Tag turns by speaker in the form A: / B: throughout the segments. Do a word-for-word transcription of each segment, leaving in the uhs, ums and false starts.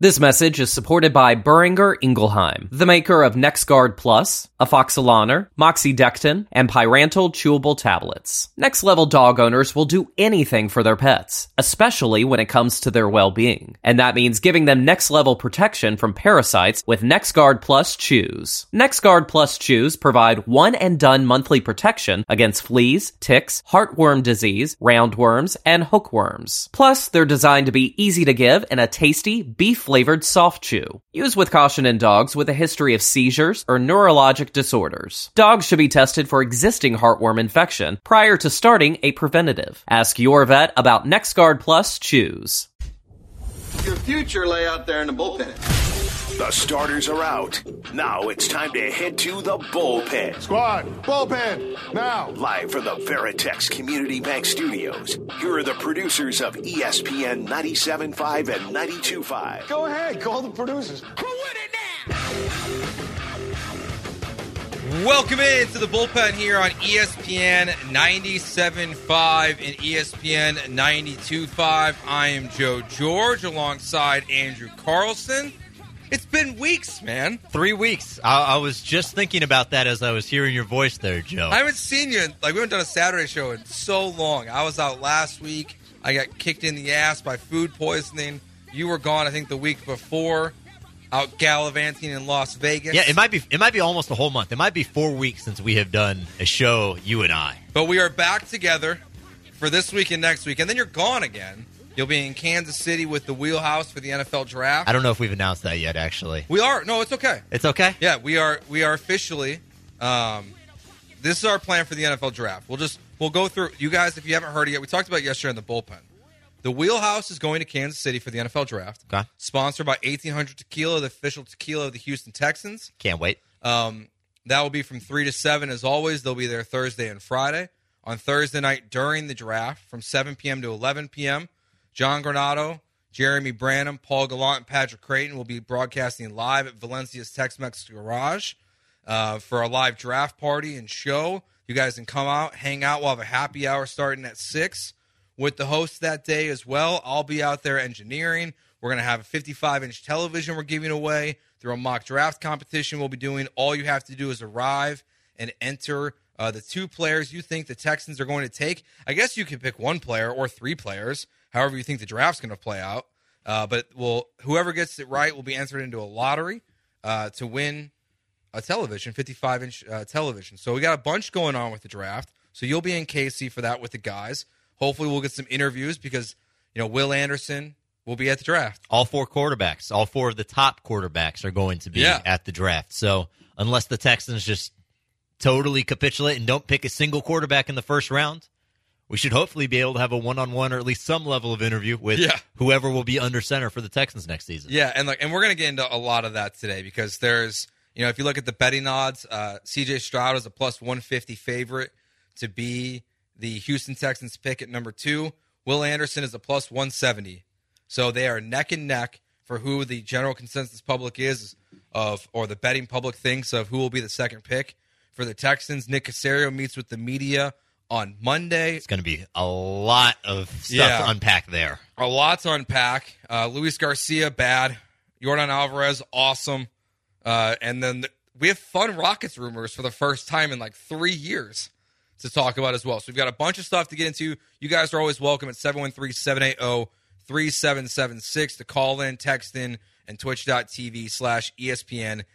A: This message is supported by Boehringer Ingelheim, the maker of NexGard Plus, Afoxolaner, Moxidectin, and Pyrantel chewable tablets. Next Level dog owners will do anything for their pets, especially when it comes to their well-being. And that means giving them next level protection from parasites with NexGard Plus Chews. NexGard Plus Chews provide one-and-done monthly protection against fleas, ticks, heartworm disease, roundworms, and hookworms. Plus, they're designed to be easy to give in a tasty, beef-flavored soft chew. Use with caution in dogs with a history of seizures or neurologic disorders. Dogs should be tested for existing heartworm infection prior to starting a preventative. Ask your vet about NexGard Plus Chews.
B: Your future lay out there in the bullpen.
C: The starters are out. Now it's time to head to the bullpen.
D: Squad, bullpen, now.
C: Live from the Veritex Community Bank Studios, here are the producers of E S P N ninety-seven point five and ninety-two point five.
D: Go ahead, call the producers.
C: Who with it now?
E: Welcome in to the bullpen here on E S P N ninety-seven point five and E S P N ninety-two point five. I am Joe George alongside Andrew Carlson. It's been weeks, man.
F: Three weeks. I, I was just thinking about that as I was hearing your voice there, Joe.
E: I haven't seen you. In, like, we haven't done a Saturday show in so long. I was out last week. I got kicked in the ass by food poisoning. You were gone, I think, the week before, out gallivanting in Las Vegas.
F: Yeah, it might be. It might be almost a whole month. It might be four weeks since we have done a show, you and I.
E: But we are back together for this week and next week, and then you're gone again. You'll be in Kansas City with the Wheelhouse for the N F L Draft.
F: I don't know if we've announced that yet, actually.
E: We are. No, it's okay.
F: It's okay?
E: Yeah, we are We are officially, um, this is our plan for the N F L Draft. We'll just, we'll go through, you guys, if you haven't heard it yet, we talked about it yesterday in the bullpen. The Wheelhouse is going to Kansas City for the N F L Draft.
F: Okay.
E: Sponsored by eighteen hundred Tequila, the official tequila of the Houston Texans.
F: Can't wait.
E: Um, that will be from three to seven as always. They'll be there Thursday and Friday. On Thursday night during the draft from seven p.m. to eleven p.m., John Granado, Jeremy Branham, Paul Gallant, and Patrick Creighton will be broadcasting live at Valencia's Tex-Mex Garage uh, for a live draft party and show. You guys can come out, hang out. We'll have a happy hour starting at six with the host that day as well. I'll be out there engineering. We're going to have a fifty-five inch television we're giving away through a mock draft competition we'll be doing. All you have to do is arrive and enter uh, the two players you think the Texans are going to take. I guess you can pick one player or three players, however you think the draft's going to play out. Uh, but we'll, whoever gets it right will be entered into a lottery uh, to win a television, fifty-five inch uh, television. So we got a bunch going on with the draft. So you'll be in K C for that with the guys. Hopefully we'll get some interviews because, you know, Will Anderson will be at the draft.
F: All four quarterbacks, all four of the top quarterbacks are going to be
E: yeah.
F: at the draft. So unless the Texans just totally capitulate and don't pick a single quarterback in the first round, we should hopefully be able to have a one-on-one or at least some level of interview with
E: yeah.
F: whoever will be under center for the Texans next season.
E: Yeah, and like, and we're going to get into a lot of that today because there's, you know, if you look at the betting odds, uh, C J Stroud is a plus one fifty favorite to be the Houston Texans pick at number two. Will Anderson is a plus one seventy. So they are neck and neck for who the general consensus public is of, or the betting public thinks of who will be the second pick for the Texans. Nick Caserio meets with the media on Monday.
F: It's going to be a lot of stuff
E: yeah.
F: to unpack there.
E: A lot to unpack. Uh, Luis Garcia, bad. Jordan Alvarez, awesome. Uh, and then the, we have fun Rockets rumors for the first time in like three years to talk about as well. So we've got a bunch of stuff to get into. You guys are always welcome at seven one three, seven eight zero, three seven seven six to call in, text in, and twitch.tv slash ESPN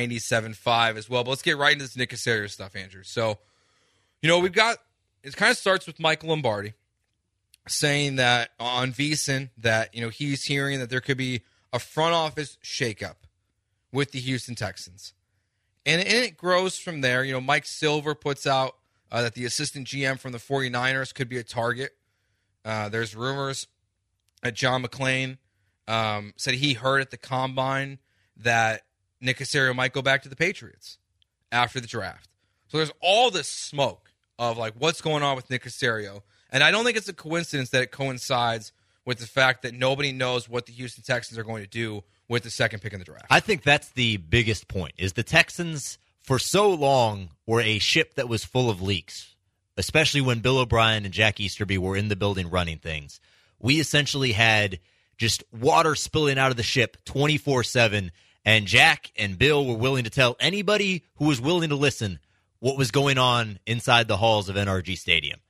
E: 975 as well. But let's get right into this Nick Caserio stuff, Andrew. So, you know, we've got, it kind of starts with Michael Lombardi saying that on VSiN that, you know, he's hearing that there could be a front office shakeup with the Houston Texans. And, and it grows from there. You know, Mike Silver puts out uh, that the assistant G M from the 49ers could be a target. Uh, there's rumors that John McClain um, said he heard at the Combine that Nick Caserio might go back to the Patriots after the draft. So there's all this smoke of like what's going on with Nick Caserio. And I don't think it's a coincidence that it coincides with the fact that nobody knows what the Houston Texans are going to do with the second pick in the draft.
F: I think that's the biggest point, is the Texans for so long were a ship that was full of leaks, especially when Bill O'Brien and Jack Easterby were in the building running things. We essentially had just water spilling out of the ship twenty-four seven. And Jack and Bill were willing to tell anybody who was willing to listen what was going on inside the halls of N R G Stadium.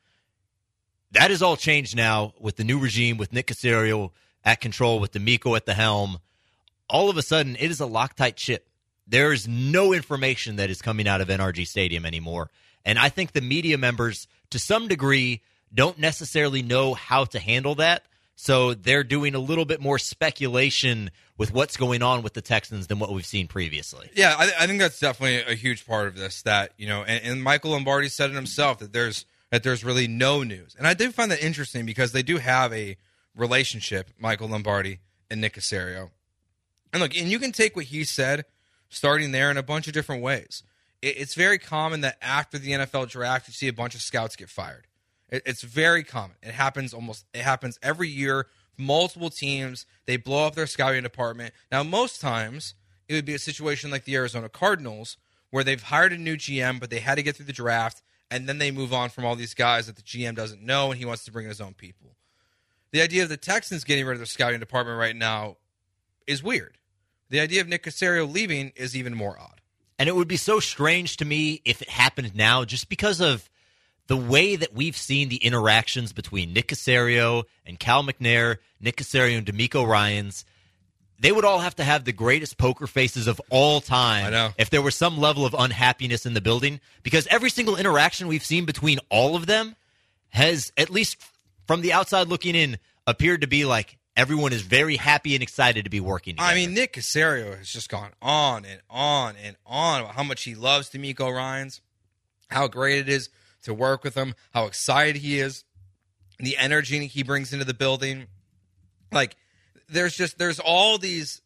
F: That has all changed now with the new regime, with Nick Caserio at control, with D'Amico at the helm. All of a sudden, it is a Loctite ship. There is no information that is coming out of N R G Stadium anymore. And I think the media members, to some degree, don't necessarily know how to handle that. So they're doing a little bit more speculation with what's going on with the Texans than what we've seen previously.
E: Yeah, I, I think that's definitely a huge part of this. That, you know, and, and Michael Lombardi said it himself, that there's that there's really no news. And I do find that interesting because they do have a relationship, Michael Lombardi and Nick Caserio. And look, and you can take what he said, starting there, in a bunch of different ways. It, it's very common that after the N F L draft, you see a bunch of scouts get fired. It's very common. It happens almost. It happens every year. Multiple teams, they blow up their scouting department. Now, most times it would be a situation like the Arizona Cardinals, where they've hired a new G M, but they had to get through the draft, and then they move on from all these guys that the G M doesn't know, and he wants to bring in his own people. The idea of the Texans getting rid of their scouting department right now is weird. The idea of Nick Caserio leaving is even more odd.
F: And it would be so strange to me if it happened now, just because of the way that we've seen the interactions between Nick Caserio and Cal McNair, Nick Caserio and D'Amico Ryans. They would all have to have the greatest poker faces of all time
E: I know.
F: if there was some level of unhappiness in the building, because every single interaction we've seen between all of them has, at least from the outside looking in, appeared to be like everyone is very happy and excited to be working together.
E: I mean, Nick Caserio has just gone on and on and on about how much he loves D'Amico Ryans, how great it is to work with him, how excited he is, the energy he brings into the building. Like, there's just, there's all these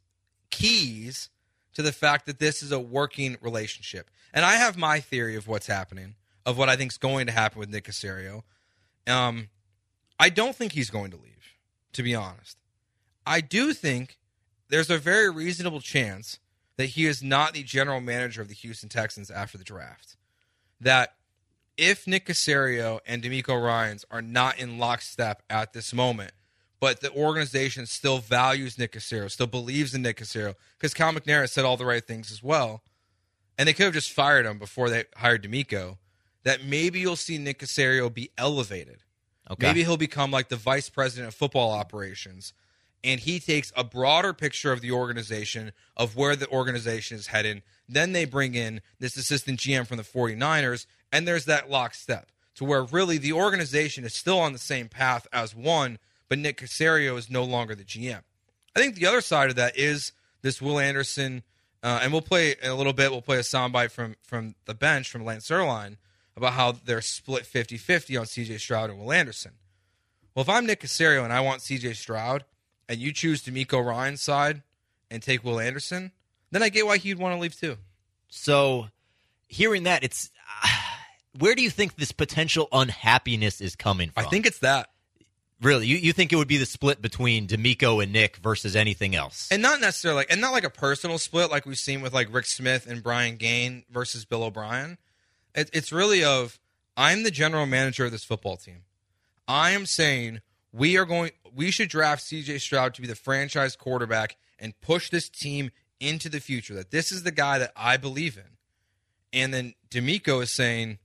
E: keys to the fact that this is a working relationship. And I have my theory of what's happening, of what I think is going to happen with Nick Caserio. Um, I don't think he's going to leave, to be honest. I do think there's a very reasonable chance that he is not the general manager of the Houston Texans after the draft. That if Nick Caserio and D'Amico Ryans are not in lockstep at this moment, but the organization still values Nick Caserio, still believes in Nick Caserio, because Cal McNair has said all the right things as well, and they could have just fired him before they hired D'Amico, that maybe you'll see Nick Caserio be elevated. Okay. Maybe he'll become like the vice president of football operations, and he takes a broader picture of the organization, of where the organization is headed. Then they bring in this assistant G M from the 49ers, and there's that lockstep to where really the organization is still on the same path as one, but Nick Caserio is no longer the G M. I think the other side of that is this Will Anderson, uh, and we'll play in a little bit, we'll play a soundbite from, from the bench from Lance Zierlein about how they're split fifty-fifty on C J Stroud and Will Anderson. Well, if I'm Nick Caserio and I want C J Stroud, and you choose D'Amico Ryans' side and take Will Anderson, then I get why he'd want to leave too.
F: So, hearing that, it's uh, where do you think this potential unhappiness is coming from?
E: I think it's that.
F: Really, you, you think it would be the split between D'Amico and Nick versus anything else?
E: And not necessarily, like, and not like a personal split like we've seen with like Rick Smith and Brian Gaine versus Bill O'Brien. It, it's really of, I'm the general manager of this football team. I am saying we are going, we should draft C J Stroud to be the franchise quarterback and push this team into the future. That this is the guy that I believe in. And then D'Amico is saying,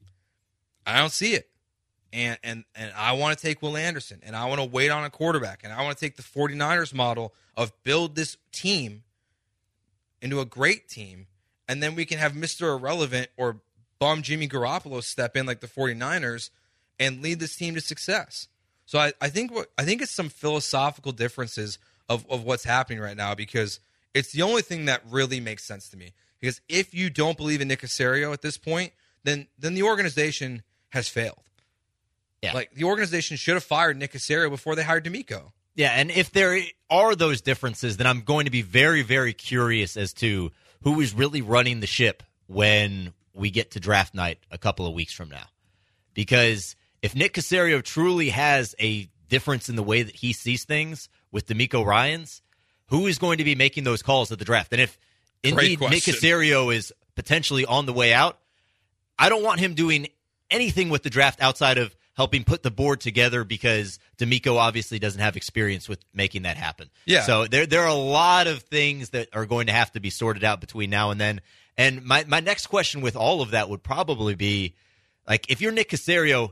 E: I don't see it. And and and I want to take Will Anderson, and I want to wait on a quarterback, and I want to take the 49ers model of build this team into a great team, and then we can have Mister Irrelevant or bum Jimmy Garoppolo step in like the 49ers and lead this team to success. So I, I think what I think it's some philosophical differences of, of what's happening right now, because it's the only thing that really makes sense to me. Because if you don't believe in Nick Caserio at this point, then then the organization has failed. Yeah. Like, the organization should have fired Nick Caserio before they hired D'Amico.
F: Yeah, and if there are those differences, then I'm going to be very, very curious as to who is really running the ship when we get to draft night a couple of weeks from now. Because if Nick Caserio truly has a difference in the way that he sees things with D'Amico Ryans, who is going to be making those calls at the draft? And if indeed Nick Caserio is potentially on the way out, I don't want him doing anything with the draft outside of helping put the board together because D'Amico obviously doesn't have experience with making that happen.
E: Yeah.
F: So there there are a lot of things that are going to have to be sorted out between now and then. And my, my next question with all of that would probably be, like, if you're Nick Caserio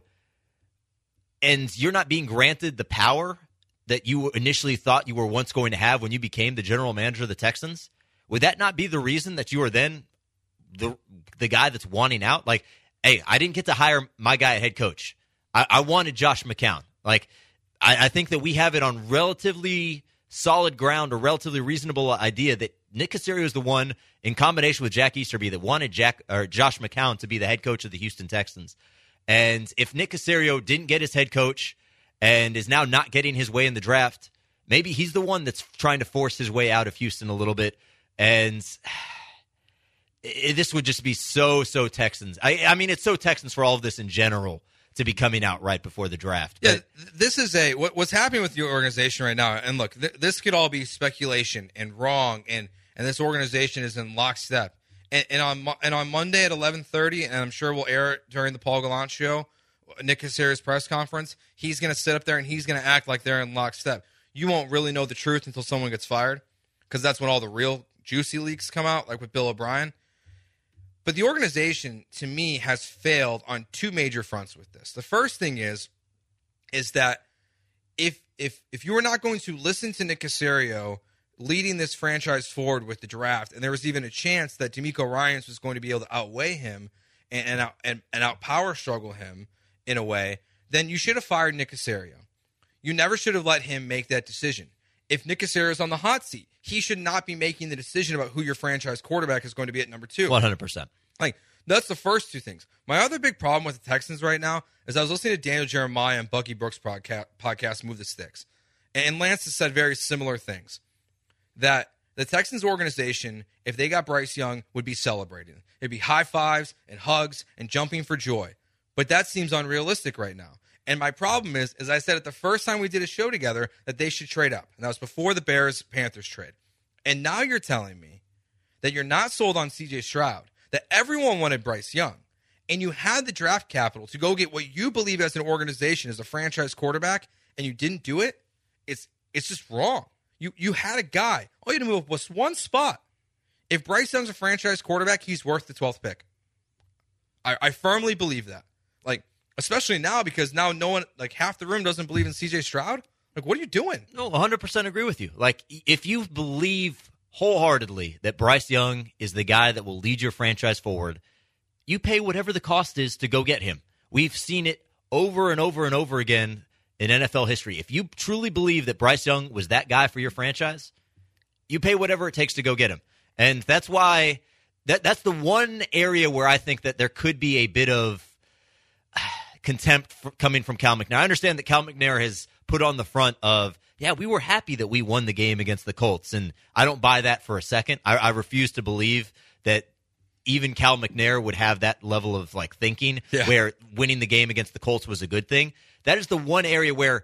F: and you're not being granted the power that you initially thought you were once going to have when you became the general manager of the Texans, would that not be the reason that you are then the the guy that's wanting out? Like, hey, I didn't get to hire my guy at head coach. I, I wanted Josh McCown. Like, I, I think that we have it on relatively solid ground, a relatively reasonable idea that Nick Caserio is the one, in combination with Jack Easterby, that wanted Jack or Josh McCown to be the head coach of the Houston Texans. And if Nick Caserio didn't get his head coach and is now not getting his way in the draft, maybe he's the one that's trying to force his way out of Houston a little bit. And it, this would just be so, so Texans. I, I mean, it's so Texans for all of this in general to be coming out right before the draft.
E: Yeah, but this is a what, what's happening with your organization right now. And look, th- this could all be speculation and wrong, and and this organization is in lockstep. And, and on and on Monday at eleven thirty, and I'm sure we'll air it during the Paul Gallant show, Nick Caserio's press conference, he's going to sit up there and he's going to act like they're in lockstep. You won't really know the truth until someone gets fired, because that's when all the real juicy leaks come out, like with Bill O'Brien. But the organization, to me, has failed on two major fronts with this. The first thing is, is that if if if you are not going to listen to Nick Caserio leading this franchise forward with the draft, and there was even a chance that D'Amico Ryans was going to be able to outweigh him and and out, and, and out power struggle him in a way, then you should have fired Nick Caserio. You never should have let him make that decision. If Nick Caserio is on the hot seat, he should not be making the decision about who your franchise quarterback is going to be at number two.
F: one hundred percent.
E: Like, that's the first two things. My other big problem with the Texans right now is I was listening to Daniel Jeremiah and Bucky Brooks' podcast, podcast Move the Sticks. And Lance has said very similar things. That the Texans organization, if they got Bryce Young, would be celebrating. It'd be high fives and hugs and jumping for joy. But that seems unrealistic right now. And my problem is, as I said at the first time we did a show together, that they should trade up. And that was before the Bears-Panthers trade. And now you're telling me that you're not sold on C J Stroud, that everyone wanted Bryce Young, and you had the draft capital to go get what you believe as an organization as a franchise quarterback, and you didn't do it. It's it's just wrong. You you had a guy. All you had to move was one spot. If Bryce Young's a franchise quarterback, he's worth the twelfth pick. I, I firmly believe that. Like, especially now, because now no one, like half the room doesn't believe in C J Stroud. Like, what are you doing?
F: No, one hundred percent agree with you. Like, if you believe wholeheartedly that Bryce Young is the guy that will lead your franchise forward, you pay whatever the cost is to go get him. We've seen it over and over and over again in N F L history. If you truly believe that Bryce Young was that guy for your franchise, you pay whatever it takes to go get him. And that's why that that's the one area where I think that there could be a bit of contempt for, coming from Cal McNair. I understand that Cal McNair has put on the front of, yeah, we were happy that we won the game against the Colts, and I don't buy that for a second. I, I refuse to believe that even Cal McNair would have that level of like thinking yeah. where winning the game against the Colts was a good thing. That is the one area where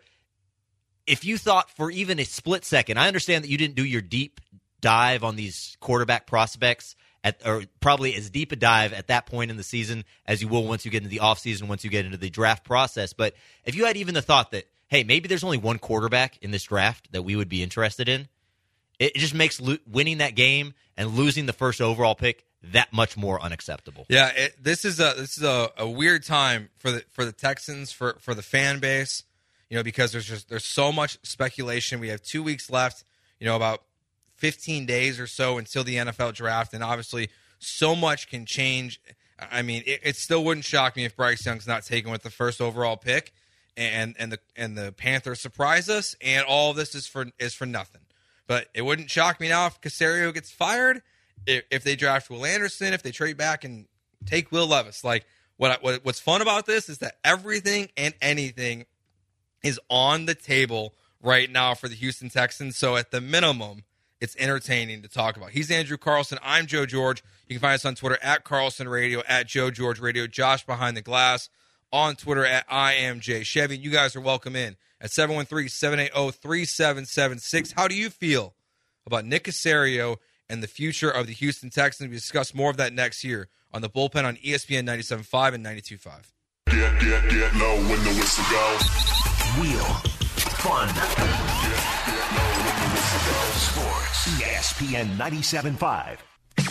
F: if you thought for even a split second, I understand that you didn't do your deep dive on these quarterback prospects, at, or probably as deep a dive at that point in the season as you will once you get into the offseason, once you get into the draft process. But if you had even the thought that, hey, maybe there's only one quarterback in this draft that we would be interested in, it just makes lo- winning that game and losing the first overall pick that much more unacceptable.
E: Yeah, it, this is a this is a, a weird time for the for the Texans, for, for the fan base, you know, because there's just there's so much speculation. We have two weeks left, you know, about fifteen days or so until the N F L draft, and obviously so much can change. I mean, it, it still wouldn't shock me if Bryce Young's not taken with the first overall pick, and and the and the Panthers surprise us, and all of this is for is for nothing. But it wouldn't shock me now if Caserio gets fired, if, if they draft Will Anderson, if they trade back and take Will Levis. Like, what, what what's fun about this is that everything and anything is on the table right now for the Houston Texans. So at the minimum, it's entertaining to talk about. He's Andrew Carlson. I'm Joe George. You can find us on Twitter at Carlson Radio, at Joe George Radio. Josh behind the glass on Twitter at I am Jay Chevy. You guys are welcome in at seven one three, seven eight zero, three seven seven six. How do you feel about Nick Caserio and the future of the Houston Texans? We discuss more of that next year on The Bullpen on E S P N ninety-seven point five and ninety-two point five.
G: get, get low when the whistle goes.
C: Real fun.
G: Get, get low when the whistle goes.
C: Sports. E S P N ninety-seven point five.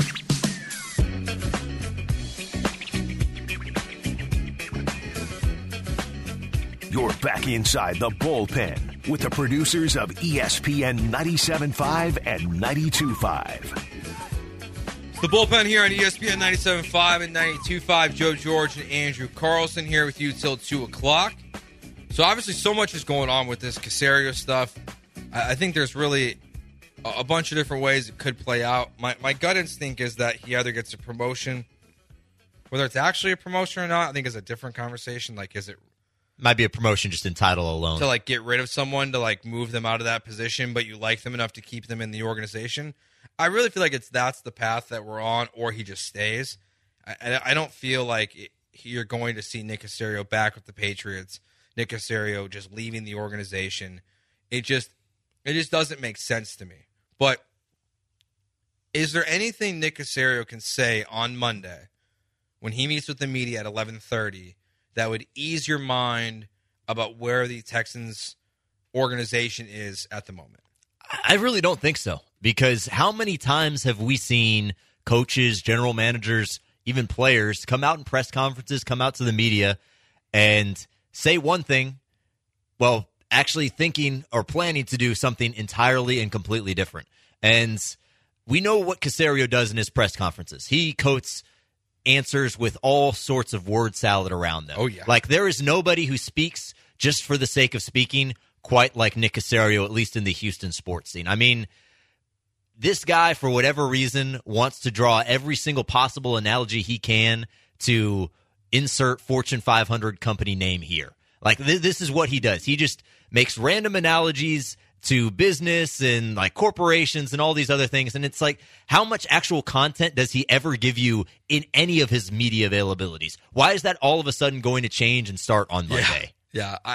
C: You're back inside the bullpen with the producers of E S P N ninety-seven point five and ninety-two point five.
E: The bullpen here on E S P N ninety-seven point five and ninety-two point five. Joe George and Andrew Carlson here with you till two o'clock. So obviously so much is going on with this Caserio stuff. I, I think there's really a, a bunch of different ways it could play out. My, my gut instinct is that he either gets a promotion. Whether it's actually a promotion or not, I think is a different conversation. Like, is it
F: might be a promotion just in title alone.
E: to like get rid of someone, to like move them out of that position, but you like them enough to keep them in the organization? I really feel like it's that's the path that we're on, or he just stays. I, I don't feel like it, you're going to see Nick Caserio back with the Patriots. Nick Caserio just leaving the organization. It just it just doesn't make sense to me. But is there anything Nick Caserio can say on Monday when he meets with the media at eleven thirty that would ease your mind about where the Texans organization is at the moment?
F: I really don't think so, because how many times have we seen coaches, general managers, even players come out in press conferences, come out to the media and say one thing, well, actually thinking or planning to do something entirely and completely different. And we know what Caserio does in his press conferences. He coats answers with all sorts of word salad around them.
E: Oh, yeah.
F: Like, there is nobody who speaks just for the sake of speaking quite like Nick Caserio, at least in the Houston sports scene. I mean, this guy, for whatever reason, wants to draw every single possible analogy he can to insert Fortune five hundred company name here. Like, th- this is what he does. He just makes random analogies to business and like corporations and all these other things. And it's like, how much actual content does he ever give you in any of his media availabilities? Why is that all of a sudden going to change and start on Monday?
E: Yeah, yeah. I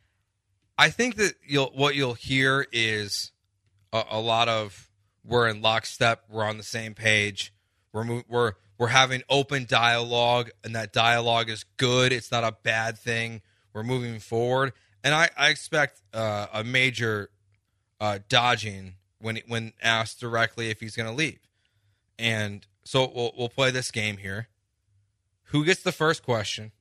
E: I think that you'll what you'll hear is a, a lot of we're in lockstep, we're on the same page, we're mo- we're we're having open dialogue, and that dialogue is good. It's not a bad thing. We're moving forward, and I, I expect uh, a major uh, dodging when when asked directly if he's going to leave. And so we'll we'll play this game here. Who gets the first question,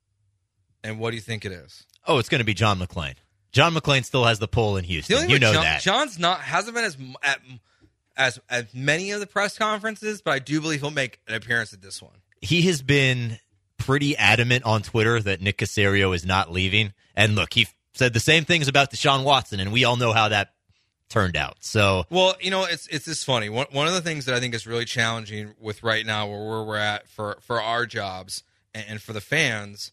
E: and what do you think it is?
F: Oh, it's going to be John McClain. John McClain still has the pull in Houston. You know
E: John,
F: that.
E: John's not hasn't been as at, as as many of the press conferences, but I do believe he'll make an appearance at this one.
F: He has been pretty adamant on Twitter that Nick Caserio is not leaving. And look, he said the same things about Deshaun Watson, and we all know how that turned out. So,
E: well, you know, it's it's just funny. One one of the things that I think is really challenging with right now where we're at for for our jobs and, and for the fans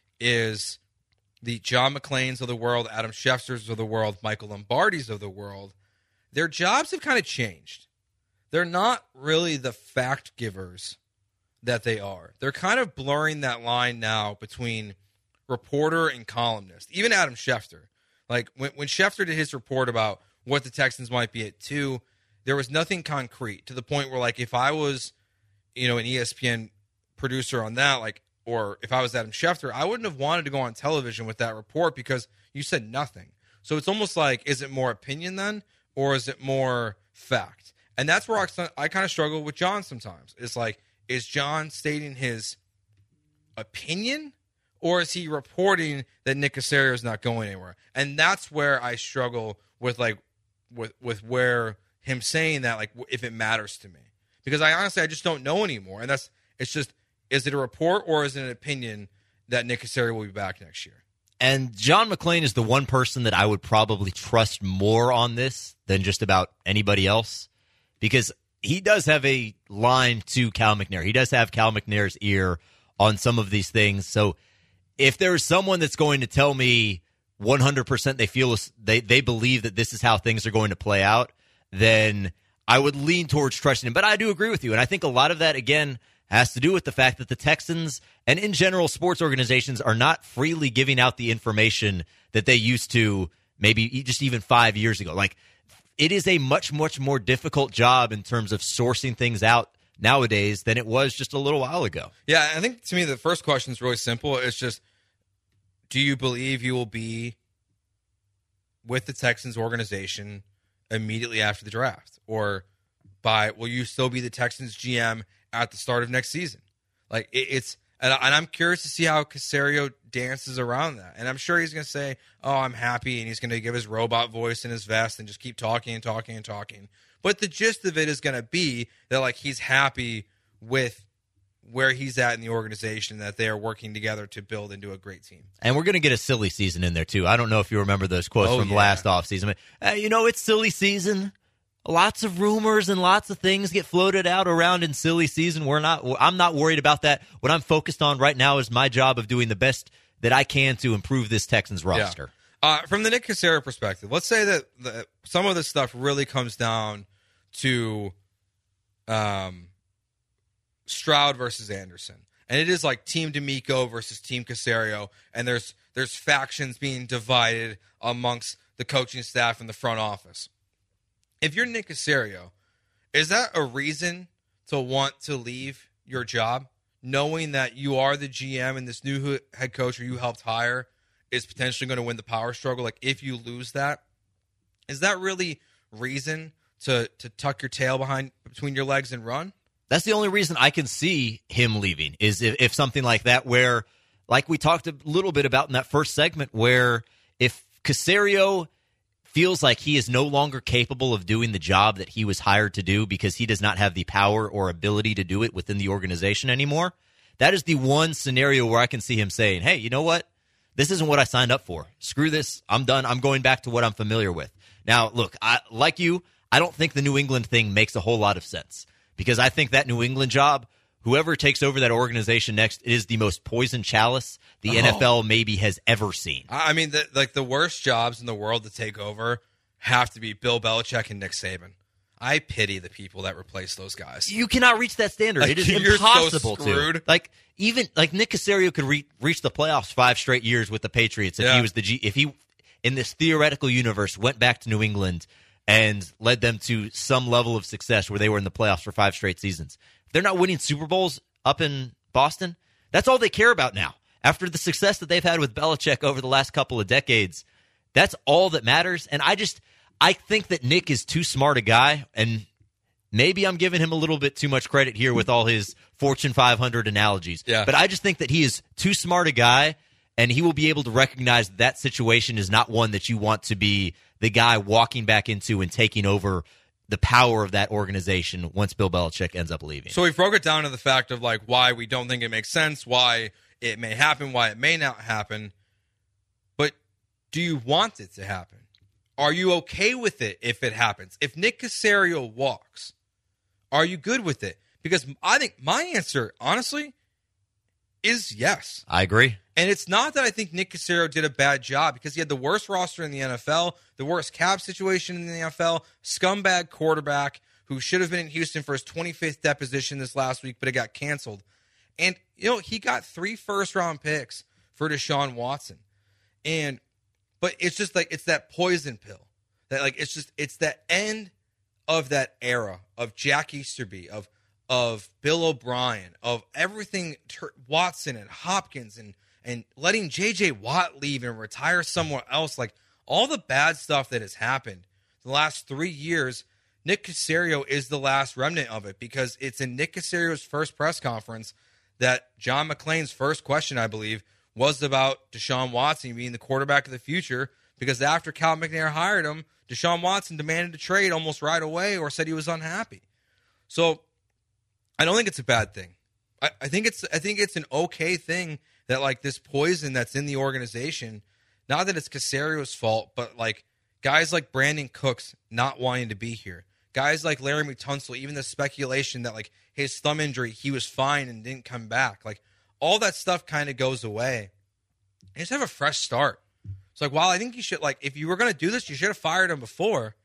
E: is the John McClains of the world, Adam Schefter's of the world, Michael Lombardi's of the world. Their jobs have kind of changed. They're not really the fact givers that they are. They're kind of blurring that line now between reporter and columnist. Even Adam Schefter. Like, when, when Schefter did his report about what the Texans might be at two, there was nothing concrete to the point where, like, if I was, you know, an E S P N producer on that, like, or if I was Adam Schefter, I wouldn't have wanted to go on television with that report because you said nothing. So it's almost like, is it more opinion then, or is it more fact? And that's where I, I kind of struggle with John sometimes. It's like, is John stating his opinion, or is he reporting that Nick Caserio is not going anywhere? And that's where I struggle with, like, with with where him saying that, like, if it matters to me. Because I honestly, I just don't know anymore. And that's, it's just, is it a report or is it an opinion that Nick Caserio will be back next year?
F: And John McClain is the one person that I would probably trust more on this than just about anybody else, because he does have a line to Cal McNair. He does have Cal McNair's ear on some of these things. So if there's someone that's going to tell me one hundred percent they feel they, they believe that this is how things are going to play out, then I would lean towards trusting him. But I do agree with you. And I think a lot of that, again, has to do with the fact that the Texans and in general sports organizations are not freely giving out the information that they used to maybe just even five years ago. Like, it is a much, much more difficult job in terms of sourcing things out nowadays than it was just a little while ago.
E: Yeah, I think to me the first question is really simple. It's just, do you believe you will be with the Texans organization immediately after the draft? Or by will you still be the Texans G M at the start of next season? Like it, it's and, I, and I'm curious to see how Caserio dances around that. And I'm sure he's going to say, "Oh, I'm happy," and he's going to give his robot voice in his vest and just keep talking and talking and talking. But the gist of it is going to be that like he's happy with where he's at in the organization, that they are working together to build into a great team.
F: And we're going to get a silly season in there, too. I don't know if you remember those quotes
E: oh,
F: from
E: yeah.
F: last offseason. Uh, you know, it's silly season. Lots of rumors and lots of things get floated out around in silly season. We're not. I'm not worried about that. What I'm focused on right now is my job of doing the best that I can to improve this Texans roster.
E: Yeah. Uh, from the Nick Caserio perspective, let's say that the, some of this stuff really comes down to um, Stroud versus Anderson. And it is like Team D'Amico versus Team Caserio, and there's there's factions being divided amongst the coaching staff and the front office. If you're Nick Caserio, is that a reason to want to leave your job, knowing that you are the G M and this new head coach who you helped hire is potentially going to win the power struggle? Like, if you lose that, is that really reason to to tuck your tail behind between your legs and run?
F: That's the only reason I can see him leaving, is if, if something like that, where, like we talked a little bit about in that first segment, where if Caserio feels like he is no longer capable of doing the job that he was hired to do because he does not have the power or ability to do it within the organization anymore, that is the one scenario where I can see him saying, hey, you know what? This isn't what I signed up for. Screw this. I'm done. I'm going back to what I'm familiar with. Now, look, I, like you, I don't think the New England thing makes a whole lot of sense. Because I think that New England job, whoever takes over that organization next, is the most poison chalice the oh. N F L maybe has ever seen.
E: I mean, the, like the worst jobs in the world to take over have to be Bill Belichick and Nick Saban. I pity the people that replace those guys.
F: You cannot reach that standard.
E: Like,
F: it is
E: you're
F: impossible
E: so screwed.
F: to. Like even like Nick Caserio could re- reach the playoffs five straight years with the Patriots if
E: yeah.
F: he was the G. If he, in this theoretical universe, went back to New England and led them to some level of success where they were in the playoffs for five straight seasons. If they're not winning Super Bowls up in Boston, that's all they care about now. After the success that they've had with Belichick over the last couple of decades, that's all that matters. And I just, I think that Nick is too smart a guy, and maybe I'm giving him a little bit too much credit here with all his Fortune five hundred analogies.
E: Yeah.
F: But I just think that he is too smart a guy, and he will be able to recognize that, that situation is not one that you want to be the guy walking back into and taking over the power of that organization once Bill Belichick ends up leaving.
E: So we broke it down to the fact of like why we don't think it makes sense, why it may happen, why it may not happen. But do you want it to happen? Are you okay with it if it happens? If Nick Caserio walks, are you good with it? Because I think my answer, honestly, is yes.
F: I agree.
E: And it's not that I think Nick Caserio did a bad job, because he had the worst roster in the N F L, the worst cap situation in the N F L, scumbag quarterback who should have been in Houston for his twenty-fifth deposition this last week, but it got canceled. And, you know, he got three first-round picks for Deshaun Watson. And, but it's just like, it's that poison pill. That, like, it's just, it's that end of that era of Jack Easterby, of, of Bill O'Brien, of everything, Watson and Hopkins, and And letting J J Watt leave and retire somewhere else, like all the bad stuff that has happened the last three years, Nick Caserio is the last remnant of it, because it's in Nick Caserio's first press conference that John McClain's first question, I believe, was about Deshaun Watson being the quarterback of the future, because after Cal McNair hired him, Deshaun Watson demanded a trade almost right away or said he was unhappy. So I don't think it's a bad thing. I, I think it's I think it's an okay thing that, like, this poison that's in the organization, not that it's Caserio's fault, but, like, guys like Brandon Cooks not wanting to be here. Guys like Larry McTunsell, even the speculation that, like, his thumb injury, he was fine and didn't come back. Like, all that stuff kind of goes away. And just have a fresh start. It's like, while I think you should, like, if you were going to do this, you should have fired him before.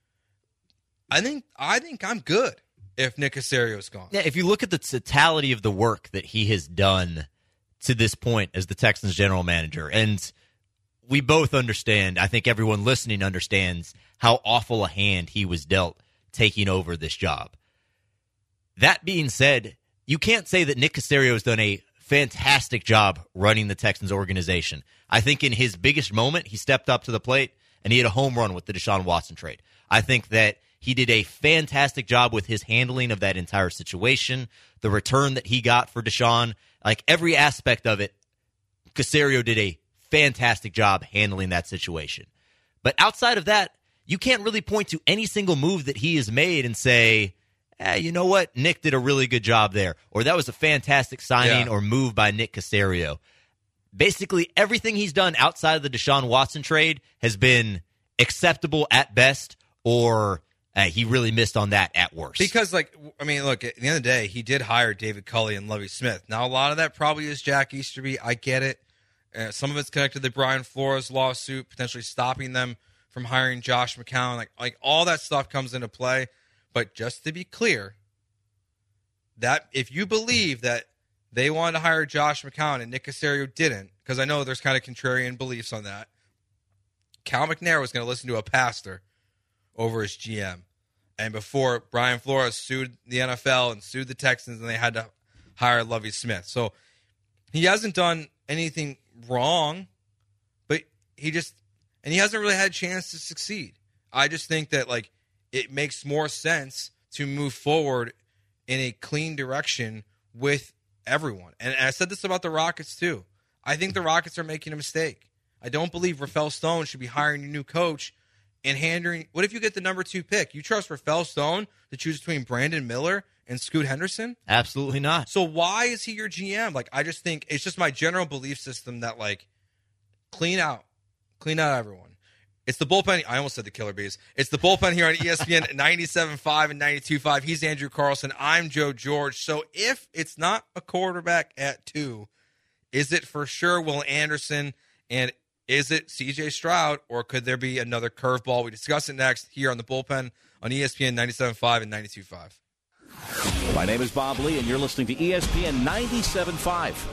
E: I think I think I'm good if Nick Caserio's gone.
F: Yeah, if you look at the totality of the work that he has done to this point as the Texans general manager, and we both understand, I think everyone listening understands how awful a hand he was dealt taking over this job. That being said, you can't say that Nick Caserio has done a fantastic job running the Texans organization. I think in his biggest moment, he stepped up to the plate and he had a home run with the Deshaun Watson trade. I think that he did a fantastic job with his handling of that entire situation, the return that he got for Deshaun, like every aspect of it. Caserio did a fantastic job handling that situation. But outside of that, you can't really point to any single move that he has made and say, eh, you know what, Nick did a really good job there, or that was a fantastic signing
E: Yeah.
F: or move by Nick Caserio. Basically, everything he's done outside of the Deshaun Watson trade has been acceptable at best, or uh, he really missed on that at worst.
E: Because, like, I mean, look, at the end of the day, he did hire David Culley and Lovie Smith. Now, a lot of that probably is Jack Easterby. I get it. Uh, some of it's connected to the Brian Flores lawsuit, potentially stopping them from hiring Josh McCown. Like, like all that stuff comes into play. But just to be clear, that if you believe that they wanted to hire Josh McCown and Nick Caserio didn't, because I know there's kind of contrarian beliefs on that, Cal McNair was going to listen to a pastor over his G M. And before Brian Flores sued the N F L and sued the Texans, and they had to hire Lovie Smith. So he hasn't done anything wrong, but he just, and he hasn't really had a chance to succeed. I just think that, like, it makes more sense to move forward in a clean direction with everyone. And I said this about the Rockets, too. I think the Rockets are making a mistake. I don't believe Rafael Stone should be hiring a new coach and handing. What if you get the number two pick? You trust Rafael Stone to choose between Brandon Miller and Scoot Henderson?
F: Absolutely not.
E: So why is he your G M? Like, I just think it's just my general belief system that, like, clean out, clean out everyone. It's the bullpen. I almost said the Killer Bees. It's the bullpen here on E S P N ninety-seven point five and ninety-two point five. He's Andrew Carlson. I'm Joe George. So if it's not a quarterback at two, is it for sure Will Anderson? And is it C J Stroud? Or could there be another curveball? We discuss it next here on the bullpen on E S P N ninety-seven point five and ninety-two point five.
H: My name is Bob Lee, and you're listening to E S P N ninety-seven point five.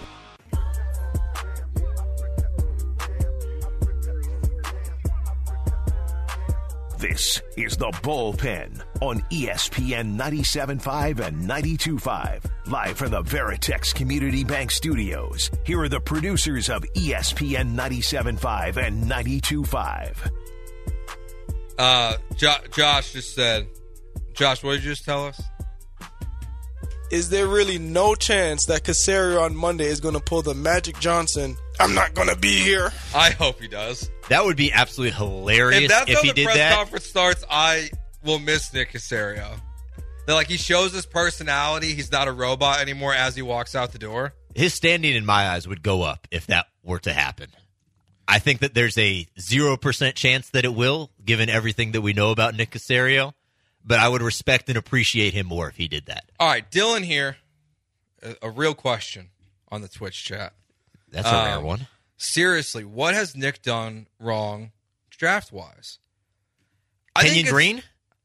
C: This is The Bullpen on E S P N ninety-seven point five and ninety-two point five. Live from the Veritex Community Bank Studios, here are the producers of E S P N ninety-seven point five and ninety-two point five.
E: Uh, jo- Josh just said, Josh, what did you just tell us?
I: Is there really no chance that Caserio on Monday is going to pull the Magic Johnson, I'm not going to be here?
E: I hope he does.
F: That would be absolutely hilarious
E: If that's
F: if
E: how
F: he
E: the
F: did
E: press
F: that.
E: conference starts, I will miss Nick Caserio. That, like, he shows his personality. He's not a robot anymore as he walks out the door.
F: His standing in my eyes would go up if that were to happen. I think that there's a zero percent chance that it will, given everything that we know about Nick Caserio. But I would respect and appreciate him more if he did that.
E: All right, Dylan here. A, a real question on the Twitch chat.
F: That's a
E: Um,
F: rare one.
E: Seriously, what has Nick done wrong draft-wise? I
F: Kenyon
E: think it's-
F: Green?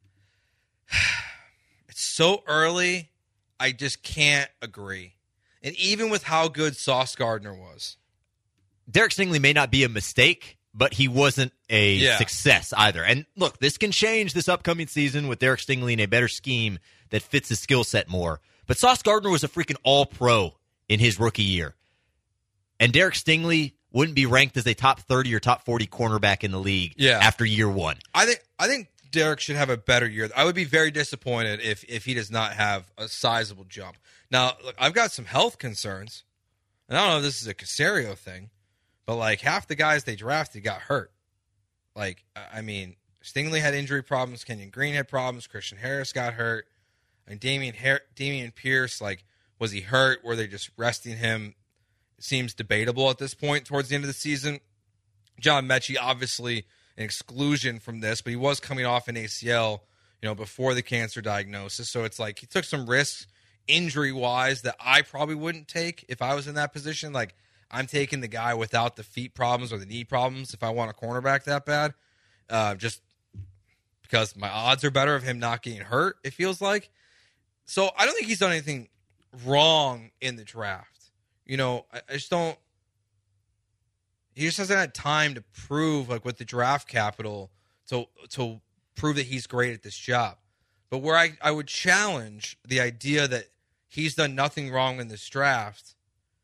E: It's so early, I just can't agree. And even with how good Sauce Gardner was.
F: Derek Stingley may not be a mistake, but he wasn't a
E: Yeah.
F: success either. And look, this can change this upcoming season with Derek Stingley in a better scheme that fits his skill set more. But Sauce Gardner was a freaking all-pro in his rookie year. And Derek Stingley wouldn't be ranked as a top thirty or top forty cornerback in the league
E: Yeah.
F: after year one.
E: I think I think Derek should have a better year. I would be very disappointed if if he does not have a sizable jump. Now, look, I've got some health concerns. And I don't know if this is a Caserio thing, but like half the guys they drafted got hurt. Like, I mean, Stingley had injury problems. Kenyon Green had problems. Christian Harris got hurt. And Damian Har- Damian Pierce, like, was he hurt? Were they just resting him? It seems debatable at this point towards the end of the season. John Mechie, obviously an exclusion from this, but he was coming off an A C L, you know, before the cancer diagnosis. So it's like he took some risks injury-wise that I probably wouldn't take if I was in that position. Like, I'm taking the guy without the feet problems or the knee problems if I want a cornerback that bad, uh, just because my odds are better of him not getting hurt, it feels like. So I don't think he's done anything wrong in the draft. You know, I, I just don't. He just hasn't had time to prove, like, with the draft capital to to prove that he's great at this job. But where I, I would challenge the idea that he's done nothing wrong in this draft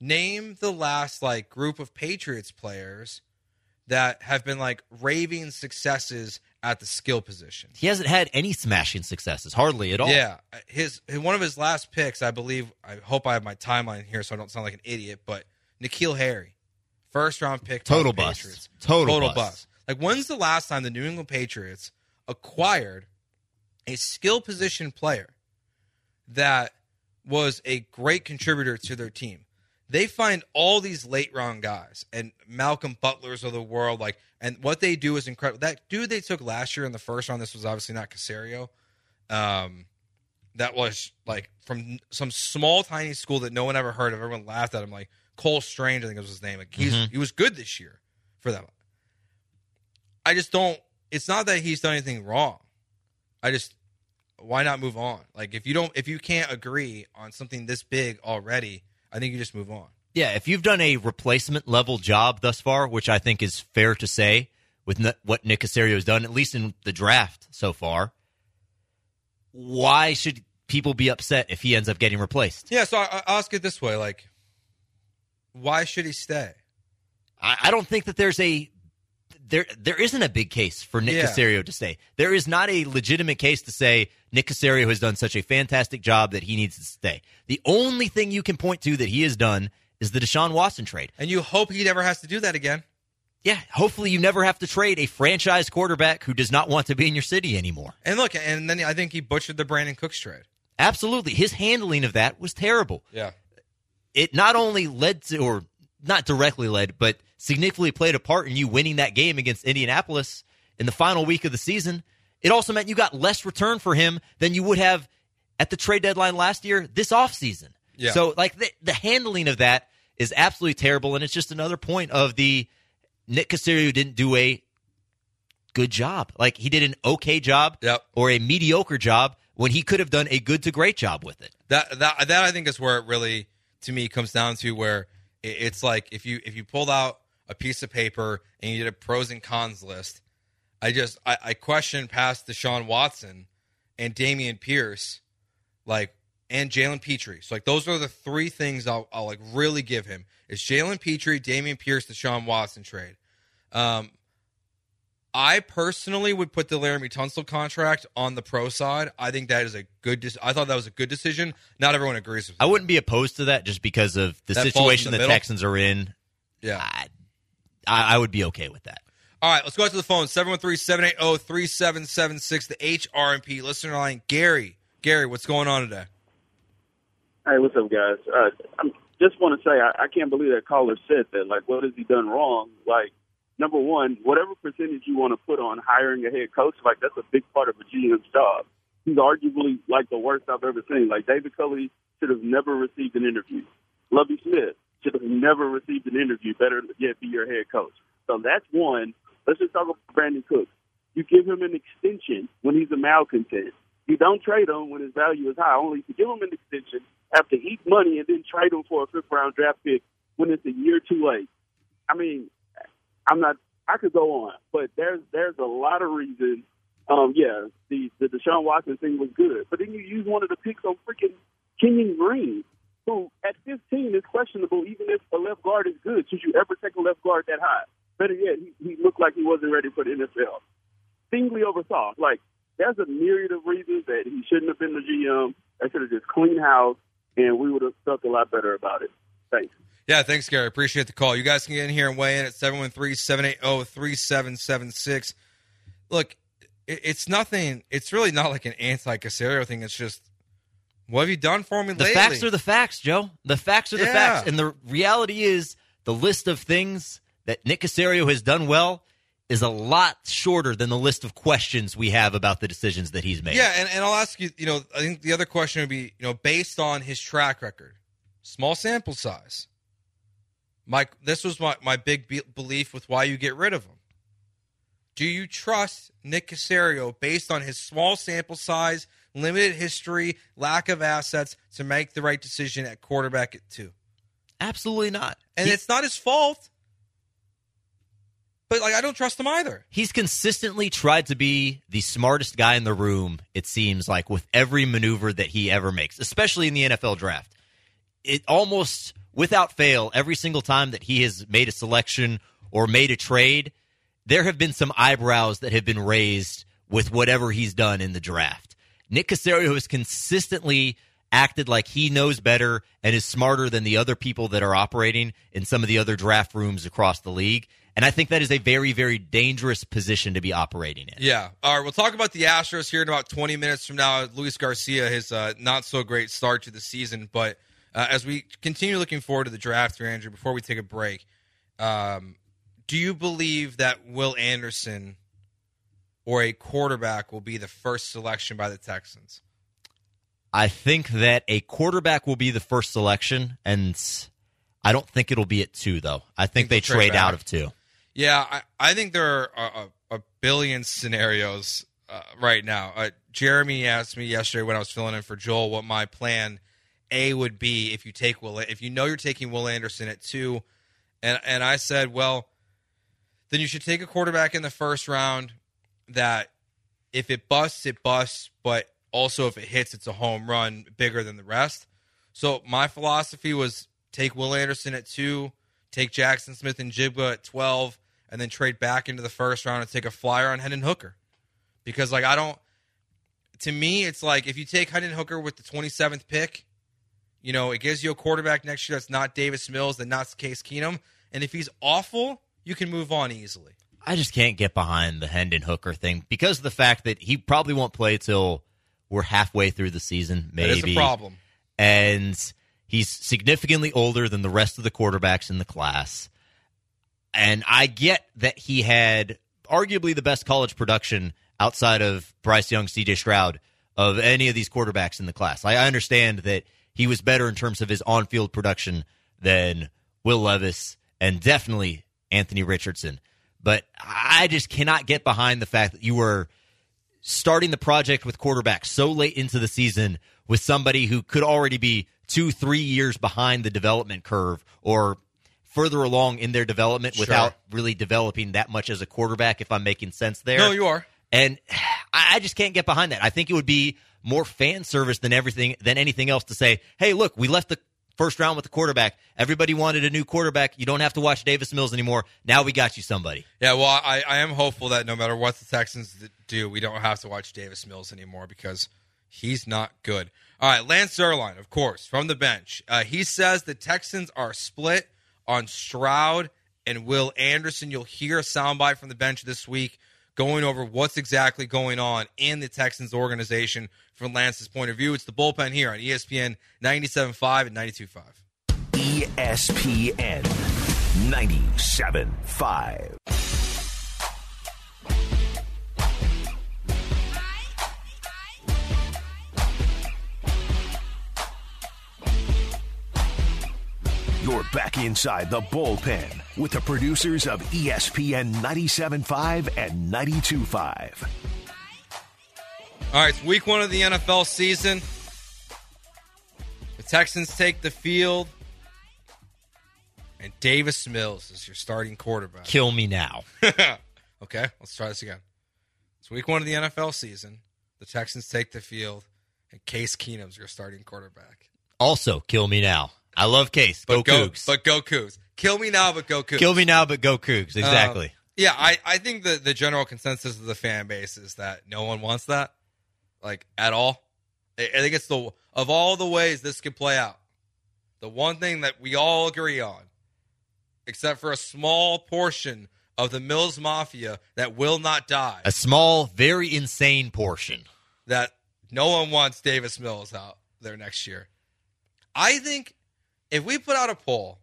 E: name the last like group of Patriots players that have been like raving successes at the skill position.
F: He hasn't had any smashing successes, hardly at all.
E: Yeah, his one of his last picks, I believe. I hope I have my timeline here so I don't sound like an idiot. But N'Keal Harry, first round pick,
F: total
E: by the
F: bust.
E: Patriots.
F: Total,
E: total
F: bust.
E: bust. Like, when's the last time the New England Patriots acquired a skill position player that was a great contributor to their team? They find all these late round guys and Malcolm Butlers of the world, like, and what they do is incredible. That dude they took last year in the first round, this was obviously not Caserio. Um, that was like from some small, tiny school that no one ever heard of. Everyone laughed at him, like Cole Strange, I think was his name. Like, he's
F: Mm-hmm.
E: he was good this year for them. I just don't. It's not that he's done anything wrong. I just, why not move on? Like, if you don't, if you can't agree on something this big already, I think you just move on.
F: Yeah, if you've done a replacement level job thus far, which I think is fair to say with n- what Nick Caserio has done, at least in the draft so far, why should people be upset if he ends up getting replaced?
E: Yeah, so I, I'll ask it this way: like, why should he stay?
F: I, I don't think that there's a there there isn't a big case for Nick
E: Yeah.
F: Caserio to stay. There is not a legitimate case to say Nick Caserio has done such a fantastic job that he needs to stay. The only thing you can point to that he has done is the Deshaun Watson trade.
E: And you hope he never has to do that again.
F: Yeah, hopefully you never have to trade a franchise quarterback who does not want to be in your city anymore.
E: And look, and then I think he butchered the Brandon Cooks trade.
F: Absolutely. His handling of that was terrible.
E: Yeah.
F: It not only led to, or not directly led, but significantly played a part in you winning that game against Indianapolis in the final week of the season. It also meant you got less return for him than you would have at the trade deadline last year, this offseason.
E: Yeah.
F: So, like, the, the handling of that is absolutely terrible, and it's just another point of the Nick Caserio didn't do a good job. Like, he did an okay job
E: Yep.
F: or a mediocre job when he could have done a good to great job with it.
E: That that that I think is where it really, to me, comes down to where it, it's like if you if you pulled out a piece of paper and you did a pros and cons list, I just I, I question past Deshaun Watson and Dameon Pierce, like, and Jalen Petrie. So like those are the three things I'll I'll like really give him. It's Jalen Petrie, Dameon Pierce, Deshaun Watson trade. Um, I personally would put the Laramie Tunsil contract on the pro side. I think that is a good. De- I thought that was a good decision. Not everyone agrees with.
F: I
E: that.
F: wouldn't be opposed to that just because of the
E: That falls in
F: situation
E: the
F: the
E: middle?
F: Texans are in.
E: Yeah.
F: I, I, I would be okay with that.
E: All right, let's go out to the phone. seven one three, seven eight zero, three seven seven six, the H R and P listener line. Gary, Gary, what's going on today?
J: Hey, what's up, guys? Uh, I just want to say I, I can't believe that caller said that. Like, what has he done wrong? Like, number one, whatever percentage you want to put on hiring a head coach, like, that's a big part of a G M's job. He's arguably, like, the worst I've ever seen. Like, David Culley should have never received an interview. Lovie Smith should have never received an interview. Better yet, be your head coach. So that's one. Let's just talk about Brandon Cooks. You give him an extension when he's a malcontent. You don't trade him when his value is high. Only to give him an extension, have to eat money, and then trade him for a fifth-round draft pick when it's a year too late. I mean, I'm not. I could go on, but there's there's a lot of reasons. Um, yeah, the the Deshaun Watson thing was good, but then you use one of the picks on freaking Kenyon Green, who at fifteen is questionable, even if a left guard is good. Should you ever take a left guard that high? Better yet, he, he looked like he wasn't ready for the N F L. Stingley oversaw. Like, there's a myriad of reasons that he shouldn't have been the G M. They should have just cleaned house, and we would have felt a lot better about it. Thanks.
E: Yeah, thanks, Gary. Appreciate the call. You guys can get in here and weigh in at seven one three, seven eight zero, three seven seven six. Look, it, it's nothing. It's really not like an anti-Caserio thing. It's just, what have you done for me
F: The
E: lately?
F: facts are the facts, Joe. The facts are the
E: Yeah.
F: facts. And the reality is the list of things that Nick Caserio has done well is a lot shorter than the list of questions we have about the decisions that he's made.
E: Yeah, and, and I'll ask you, you know, I think the other question would be, you know, based on his track record, small sample size. Mike, this was my, my big be- belief with why you get rid of him. Do you trust Nick Caserio based on his small sample size, limited history, lack of assets to make the right decision at quarterback at two?
F: Absolutely not.
E: And
F: He-
E: it's not his fault. But, like, I don't trust him either.
F: He's consistently tried to be the smartest guy in the room, it seems like, with every maneuver that he ever makes, especially in the N F L draft. It almost without fail, every single time that he has made a selection or made a trade, there have been some eyebrows that have been raised with whatever he's done in the draft. Nick Caserio has consistently acted like he knows better and is smarter than the other people that are operating in some of the other draft rooms across the league. And I think that is a very, very dangerous position to be operating in.
E: Yeah. All right, we'll talk about the Astros here in about twenty minutes from now. Luis Garcia, his uh, not-so-great start to the season. But uh, as we continue looking forward to the draft here, Andrew, before we take a break, um, do you believe that Will Anderson or a quarterback will be the first selection by the Texans?
F: I think that a quarterback will be the first selection, and I don't think it'll be at two, though. I think, think they trade, trade out of two.
E: Yeah, I, I think there are a, a billion scenarios uh, right now. Uh, Jeremy asked me yesterday when I was filling in for Joel what my plan A would be if you take Will, if you know you're taking Will Anderson at two, and and I said, well, then you should take a quarterback in the first round that if it busts, it busts, but also if it hits, it's a home run bigger than the rest. So my philosophy was take Will Anderson at two, take Jackson Smith and Jigba at twelve, and then trade back into the first round and take a flyer on Hendon Hooker. Because, like, I don't – to me, it's like if you take Hendon Hooker with the twenty-seventh pick, you know, it gives you a quarterback next year that's not Davis Mills, and not Case Keenum. And if he's awful, you can move on easily.
F: I just can't get behind the Hendon Hooker thing because of the fact that he probably won't play till we're halfway through the season, maybe.
E: That is a problem.
F: And he's significantly older than the rest of the quarterbacks in the class. And I get that he had arguably the best college production outside of Bryce Young, C J Stroud, of any of these quarterbacks in the class. I understand that he was better in terms of his on-field production than Will Levis and definitely Anthony Richardson. But I just cannot get behind the fact that you were starting the project with quarterbacks so late into the season with somebody who could already be two, three years behind the development curve or further along in their development
E: Sure.
F: without really developing that much as a quarterback, if I'm making sense there.
E: No, you are.
F: And I just can't get behind that. I think it would be more fan service than everything than anything else to say, hey, look, we left the first round with the quarterback. Everybody wanted a new quarterback. You don't have to watch Davis Mills anymore. Now we got you somebody.
E: Yeah, well, I, I am hopeful that no matter what the Texans do, we don't have to watch Davis Mills anymore because he's not good. All right, Lance Zierlein, of course, from the bench. Uh, he says the Texans are split on Stroud and Will Anderson. You'll hear a soundbite from the bench this week going over what's exactly going on in the Texans organization from Lance's point of view. It's the Bullpen here on E S P N ninety-seven point five and ninety-two point five.
C: E S P N ninety-seven point five. You're back inside the bullpen with the producers of E S P N ninety-seven point five and ninety-two point five.
E: All right, it's week one of the N F L season. The Texans take the field, and Davis Mills is your starting quarterback.
F: Kill me now.
E: Okay, let's try this again. It's week one of the N F L season. The Texans take the field, and Case Keenum's your starting quarterback.
F: Also, kill me now. I love Case. Go,
E: but go
F: Cougs.
E: But go Cougs. Kill me now, but go Cougs.
F: Kill me now, but go Cougs. Exactly.
E: Um, yeah, I, I think the, the general consensus of the fan base is that no one wants that, like, at all. I, I think it's the, of all the ways this could play out, the one thing that we all agree on, except for a small portion of the Mills Mafia that will not die.
F: A small, very insane portion.
E: That no one wants Davis Mills out there next year. I think if we put out a poll,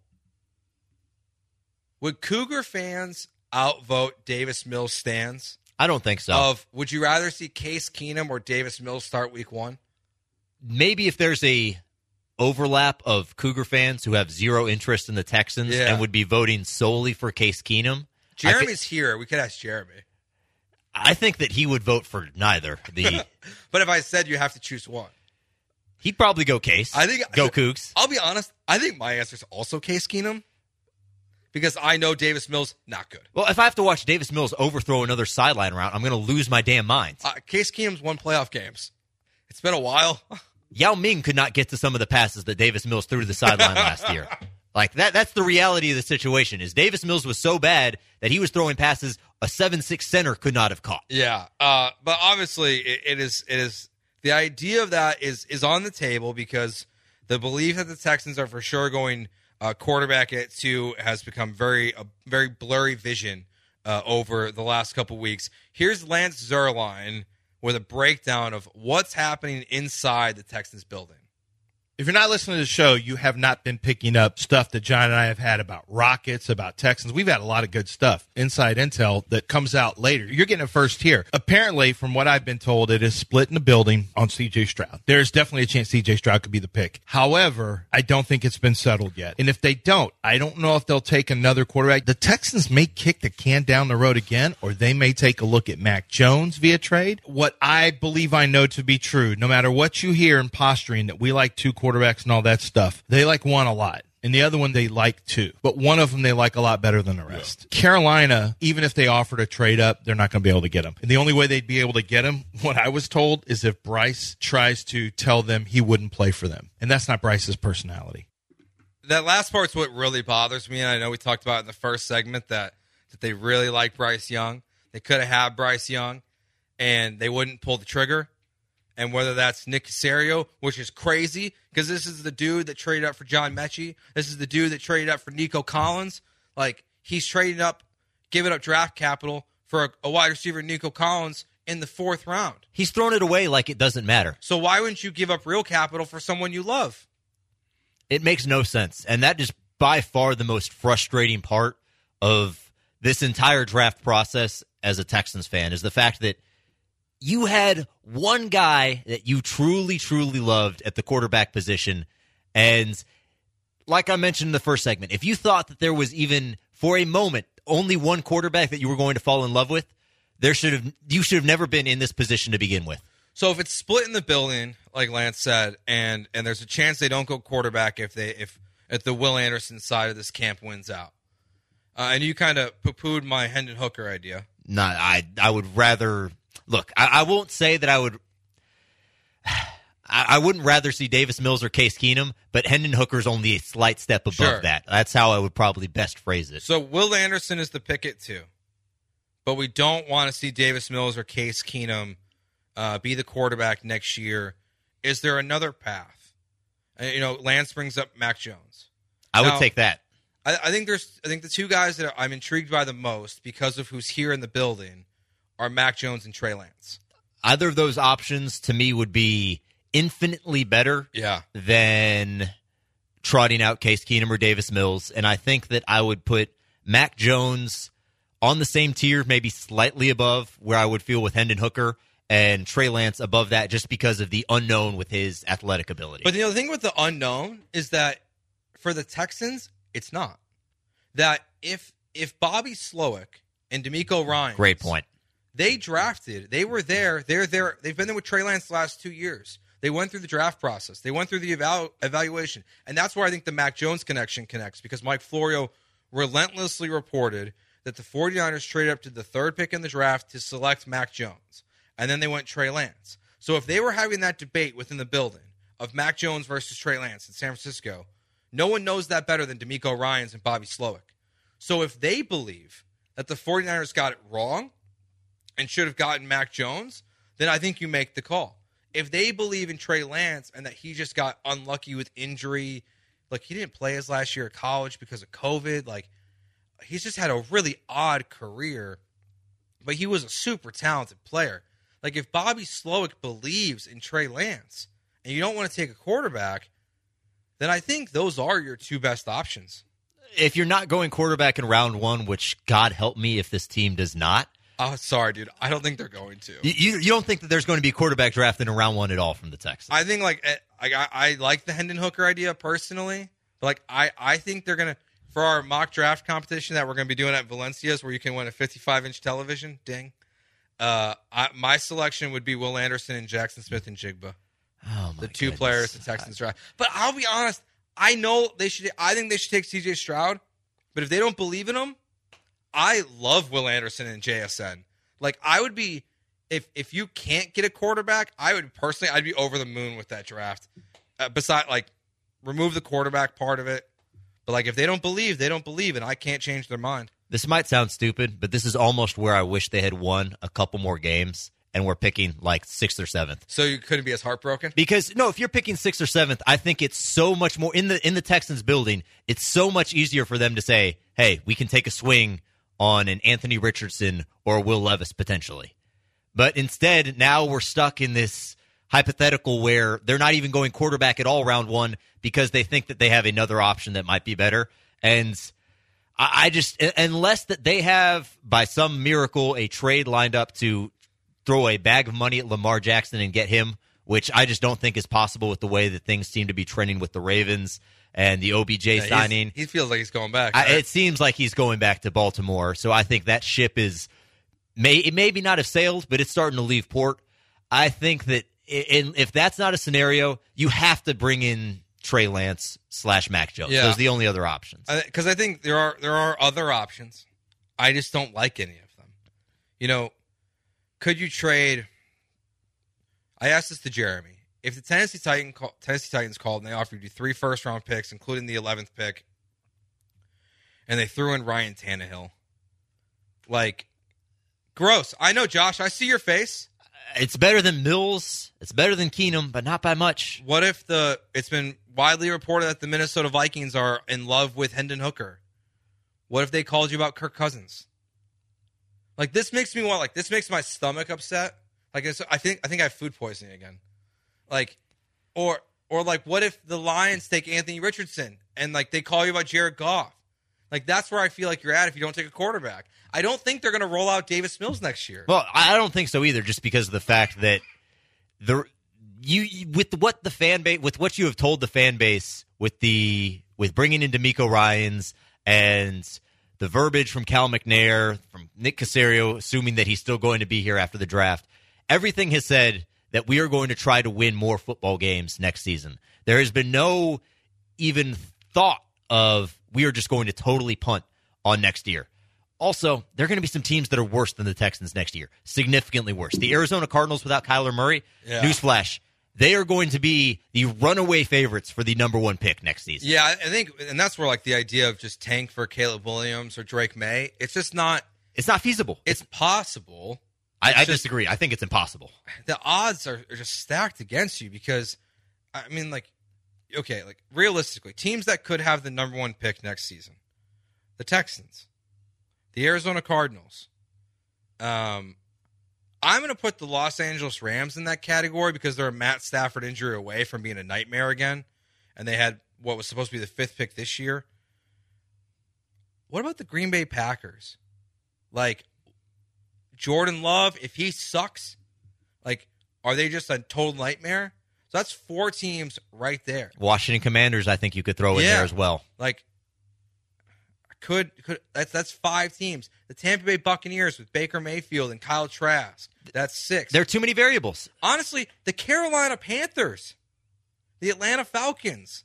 E: would Cougar fans outvote Davis Mills stands?
F: I don't think so.
E: Of would you rather see Case Keenum or Davis Mills start week one?
F: Maybe if there's a overlap of Cougar fans who have zero interest in the Texans
E: Yeah.
F: and would be voting solely for Case Keenum.
E: Jeremy's here. We could ask Jeremy.
F: I think that he would vote for neither. The
E: But if I said you have to choose one,
F: he'd probably go Case.
E: I think
F: go Cougs.
E: I'll be honest. I think my answer is also Case Keenum because I know Davis Mills not good.
F: Well, if I have to watch Davis Mills overthrow another sideline route, I'm going to lose my damn mind.
E: Uh, Case Keenum's won playoff games. It's been a while.
F: Yao Ming could not get to some of the passes that Davis Mills threw to the sideline last year. Like that that's the reality of the situation. Is Davis Mills was so bad that he was throwing passes a seven six center could not have caught.
E: Yeah. Uh, but obviously it, it is it is the idea of that is is on the table because the belief that the Texans are for sure going uh, quarterback at two has become very a very blurry vision uh, over the last couple weeks. Here's Lance Zierlein with a breakdown of what's happening inside the Texans building.
K: If you're not listening to the show, you have not been picking up stuff that John and I have had about Rockets, about Texans. We've had a lot of good stuff, inside intel, that comes out later. You're getting it first here. Apparently, from what I've been told, it is split in the building on C J Stroud. There's definitely a chance C J Stroud could be the pick. However, I don't think it's been settled yet. And if they don't, I don't know if they'll take another quarterback. The Texans may kick the can down the road again, or they may take a look at Mac Jones via trade. What I believe I know to be true, no matter what you hear in posturing, that we like two quarterbacks and all that stuff, they like one a lot. And the other one they like two. But one of them they like a lot better than the rest. Yeah. Carolina, even if they offered a trade up, they're not going to be able to get him. And the only way they'd be able to get him, what I was told, is if Bryce tries to tell them he wouldn't play for them. And that's not Bryce's personality.
E: That last part's what really bothers me. And I know we talked about in the first segment that, that they really like Bryce Young. They could have had Bryce Young and they wouldn't pull the trigger. And whether that's Nick Caserio, which is crazy, because this is the dude that traded up for John Mechie. This is the dude that traded up for Nico Collins. Like, he's trading up, giving up draft capital for a, a wide receiver, Nico Collins, in the fourth round.
F: He's thrown it away like it doesn't matter.
E: So why wouldn't you give up real capital for someone you love?
F: It makes no sense. And that is by far the most frustrating part of this entire draft process as a Texans fan, is the fact that you had one guy that you truly, truly loved at the quarterback position. And like I mentioned in the first segment, if you thought that there was even for a moment only one quarterback that you were going to fall in love with, there should have you should have never been in this position to begin with.
E: So if it's split in the building, like Lance said, and and there's a chance they don't go quarterback if they if if the Will Anderson side of this camp wins out. Uh, and you kind of poo-pooed my Hendon Hooker idea.
F: No, I I would rather look. I, I won't say that I would. I, I wouldn't rather see Davis Mills or Case Keenum, but Hendon Hooker's only a slight step above
E: Sure.
F: that. That's how I would probably best phrase it.
E: So Will Anderson is the pick at two, but we don't want to see Davis Mills or Case Keenum uh, be the quarterback next year. Is there another path? Uh, you know, Lance brings up Mac Jones.
F: I
E: Now,
F: would take that.
E: I, I think there's. I think the two guys that I'm intrigued by the most because of who's here in the building are Mac Jones and Trey Lance.
F: Either of those options to me would be infinitely better
E: Yeah.
F: than trotting out Case Keenum or Davis Mills. And I think that I would put Mac Jones on the same tier, maybe slightly above where I would feel with Hendon Hooker, and Trey Lance above that just because of the unknown with his athletic ability.
E: But you know, the thing with the unknown is that for the Texans, it's not. That if if Bobby Slowick and DeMeco Ryans,
F: Great point.
E: They drafted, they were there, they're there, they've been there with Trey Lance the last two years. They went through the draft process. They went through the evalu- evaluation. And that's where I think the Mac Jones connection connects, because Mike Florio relentlessly reported that the 49ers traded up to the third pick in the draft to select Mac Jones. And then they went Trey Lance. So if they were having that debate within the building of Mac Jones versus Trey Lance in San Francisco, no one knows that better than DeMeco Ryans and Bobby Slowick. So if they believe that the 49ers got it wrong and should have gotten Mac Jones, then I think you make the call. If they believe in Trey Lance and that he just got unlucky with injury, like he didn't play his last year of college because of COVID, like he's just had a really odd career, but he was a super talented player. Like if Bobby Slowick believes in Trey Lance and you don't want to take a quarterback, then I think those are your two best options.
F: If you're not going quarterback in round one, which God help me if this team does not.
E: Oh, sorry, dude. I don't think they're going to.
F: You, you, you don't think that there's going to be a quarterback drafted in round one at all from the Texans?
E: I think like I, I like the Hendon Hooker idea personally, but like I, I think they're gonna for our mock draft competition that we're gonna be doing at Valencia's, where you can win a fifty-five inch television. Ding. Uh, I, my selection would be Will Anderson and Jackson Smith and Jigba,
F: oh
E: the two
F: goodness.
E: players the Texans draft. But I'll be honest, I know they should. I think they should take C J Stroud, but if they don't believe in him, I love Will Anderson and J S N. Like, I would be, if if you can't get a quarterback, I would personally, I'd be over the moon with that draft. Uh, besides, like, remove the quarterback part of it. But, But like if they don't believe, they don't believe, and I can't change their mind.
F: This might sound stupid, but this is almost where I wish they had won a couple more games, and we're picking like sixth or seventh.
E: So you couldn't be as heartbroken?
F: Because no, if you're picking sixth or seventh, I think it's so much more in the in the Texans building. It's so much easier for them to say, "Hey, we can take a swing on an Anthony Richardson or Will Levis potentially." But instead, now we're stuck in this hypothetical where they're not even going quarterback at all round one because they think that they have another option that might be better. And I, I just, unless that they have, by some miracle, a trade lined up to throw a bag of money at Lamar Jackson and get him, which I just don't think is possible with the way that things seem to be trending with the Ravens and the O B J
E: Yeah,
F: signing.
E: He feels like he's going back.
F: I,
E: Right?
F: it seems like he's going back to Baltimore. So I think that ship is, may it maybe not have sailed, but it's starting to leave port. I think that in, if that's not a scenario, you have to bring in Trey Lance slash Mac Jones.
E: Yeah.
F: Those are the only other options.
E: Because I, I think there are there are other options. I just don't like any of them. You know, could you trade? I asked this to Jeremy. If the Tennessee Titan call, Tennessee Titans called and they offered you three first round picks, including the eleventh pick, and they threw in Ryan Tannehill, like, gross. I know, Josh. I see your face.
F: It's better than Mills. It's better than Keenum, but not by much.
E: What if the? It's been widely reported that the Minnesota Vikings are in love with Hendon Hooker. What if they called you about Kirk Cousins? Like, this makes me want. Like, this makes my stomach upset. Like, it's, I think I think I have food poisoning again. Like, or or like, what if the Lions take Anthony Richardson and like they call you about Jared Goff? Like, that's where I feel like you're at if you don't take a quarterback. I don't think they're going to roll out Davis Mills next year.
F: Well, I don't think so either, just because of the fact that the you with what the fan base with what you have told the fan base with the with bringing in DeMeco Ryans and the verbiage from Cal McNair, from Nick Caserio, assuming that he's still going to be here after the draft, everything has said that we are going to try to win more football games next season. There has been no even thought of we are just going to totally punt on next year. Also, there are going to be some teams that are worse than the Texans next year, significantly worse. The Arizona Cardinals without Kyler Murray,
E: Yeah.
F: newsflash, they are going to be the runaway favorites for the number one pick next season.
E: Yeah, I think, and that's where like the idea of just tank for Caleb Williams or Drake May, it's just not.
F: It's not feasible.
E: It's possible.
F: I,
E: It's
F: I
E: just-
F: disagree. I think it's impossible.
E: The odds are, are just stacked against you because, I mean, like, okay, like realistically, teams that could have the number one pick next season, the Texans, the Arizona Cardinals. Um, I'm going to put the Los Angeles Rams in that category because they're a Matt Stafford injury away from being a nightmare again, and they had what was supposed to be the fifth pick this year. What about the Green Bay Packers? Like, Jordan Love, if he sucks, like, are they just a total nightmare? So that's four teams right there.
F: Washington Commanders, I think you could throw in
E: Yeah.
F: there as well.
E: Like, could could that's that's five teams. The Tampa Bay Buccaneers with Baker Mayfield and Kyle Trask. That's six.
F: There are too many variables.
E: Honestly, the Carolina Panthers, the Atlanta Falcons.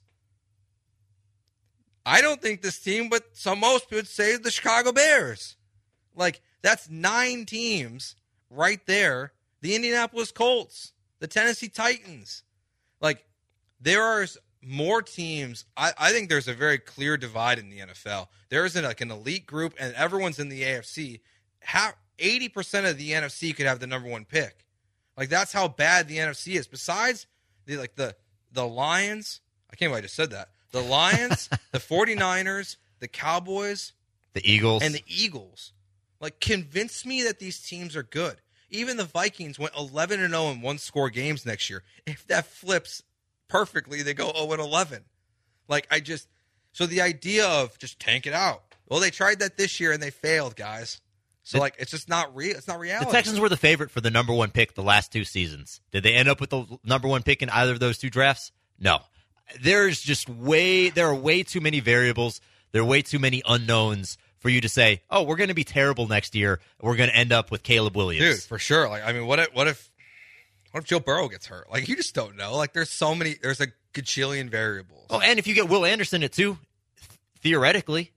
E: I don't think this team, but some most would say the Chicago Bears. Like, that's nine teams right there. The Indianapolis Colts, the Tennessee Titans. Like, there are more teams. I, I think there's a very clear divide in the N F L. There isn't like an elite group, and everyone's in the A F C. How eighty percent of the N F C could have the number one pick. Like, that's how bad the N F C is. Besides the like the the Lions, I can't believe I just said that. The Lions, the 49ers, the Cowboys,
F: The Eagles.
E: and the Eagles. Like, convince me that these teams are good. Even the Vikings went eleven and oh in one-score games next year. If that flips perfectly, they go oh and eleven. Like, I just... So the idea of just tank it out. Well, they tried that this year, and they failed, guys. So,
F: The-
E: like, it's just not real. It's not
F: The
E: reality.
F: Texans were the favorite for the number one pick the last two seasons. Did they end up with the number one pick in either of those two drafts? No. There's just way, there are way too many variables. There are way too many unknowns for you to say, oh, we're going to be terrible next year. We're going to end up with Caleb Williams.
E: Dude, for sure. Like, I mean, what if, what if, what if Joe Burrow gets hurt? Like, you just don't know. Like, there's so many, there's a gajillion variables.
F: Oh, and if you get Will Anderson at two, theoretically,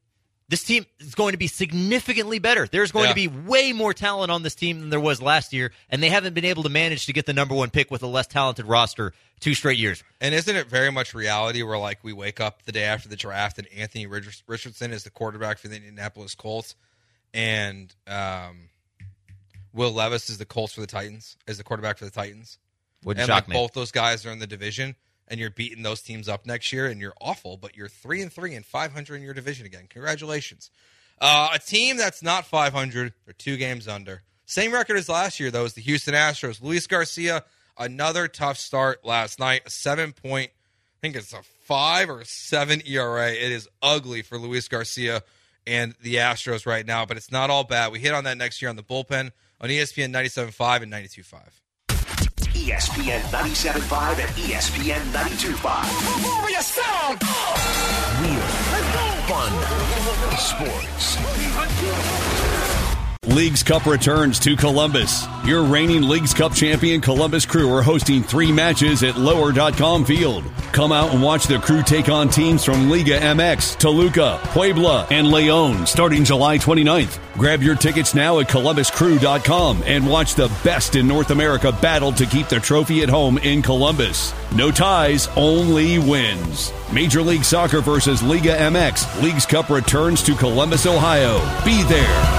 F: this team is going to be significantly better. There's going
E: Yeah.
F: to be way more talent on this team than there was last year, and they haven't been able to manage to get the number one pick with a less talented roster two straight years.
E: And isn't it very much reality where, like, we wake up the day after the draft and Anthony Richard- Richardson is the quarterback for the Indianapolis Colts, and um, Will Levis is the Colts for the Titans, is the quarterback for the Titans.
F: Wouldn't
E: and
F: shock
E: like
F: me.
E: both those guys are in the division, and you're beating those teams up next year, and you're awful, but you're three and three and five hundred in your division again. Congratulations. Uh, a team that's not five hundred, they're two games under. Same record as last year, though, is the Houston Astros. Luis Garcia, another tough start last night. A seven point, I think it's a five or a seven E R A. It is ugly for Luis Garcia and the Astros right now, but it's not all bad. We hit on that next year on the bullpen on E S P N ninety-seven point five and ninety-two point five.
C: E S P N ninety-seven point five and E S P N ninety-two point five.
G: Warrior sound!
C: Real, fun, sports.
L: Leagues Cup returns to Columbus. Your reigning Leagues Cup champion Columbus Crew are hosting three matches at lower dot com Field. Come out and watch the Crew take on teams from Liga M X, Toluca, Puebla, and Leon starting July twenty-ninth. Grab your tickets now at columbus crew dot com and watch the best in North America battle to keep the trophy at home in Columbus. No ties, only wins. Major League Soccer versus Liga M X. Leagues Cup returns to Columbus, Ohio. Be there.